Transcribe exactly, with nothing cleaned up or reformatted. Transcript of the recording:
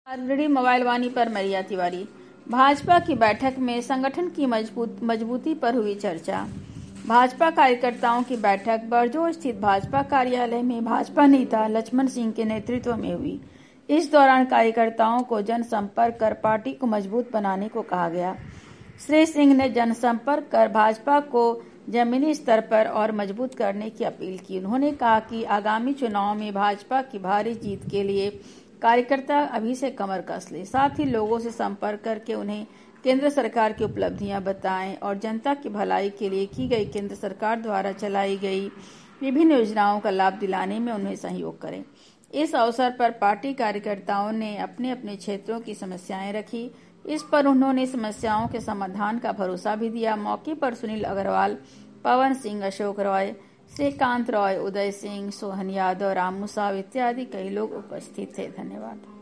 RJD mobile वाणी पर मरिया तिवारी। भाजपा की बैठक में संगठन की मजबूत मजबूती पर हुई चर्चा। भाजपा कार्यकर्ताओं की बैठक बरजोर स्थित भाजपा कार्यालय में भाजपा नेता लक्ष्मण सिंह के नेतृत्व में हुई। इस दौरान कार्यकर्ताओं को जनसंपर्क कर पार्टी को मजबूत बनाने को कहा गया। श्री सिंह ने जनसंपर्क कर भाजपा को जमीनी स्तर पर और मजबूत करने की अपील की। उन्होंने कहा कि आगामी चुनाव में भाजपा की भारी जीत के लिए कार्यकर्ता अभी से कमर कस ले, साथ ही लोगों से संपर्क करके उन्हें केंद्र सरकार की उपलब्धियां बताएं और जनता की भलाई के लिए की गई केंद्र सरकार द्वारा चलाई गई विभिन्न योजनाओं का लाभ दिलाने में उन्हें सहयोग करें। इस अवसर पर पार्टी कार्यकर्ताओं ने अपने अपने क्षेत्रों की समस्याएं रखी। इस पर उन्होंने समस्याओं के समाधान का भरोसा भी दिया। मौके पर सुनील अग्रवाल, पवन सिंह, अशोक रॉय, श्रीकांत रॉय, उदय सिंह, सोहन यादव, रामू साव इत्यादि कई लोग उपस्थित थे। धन्यवाद।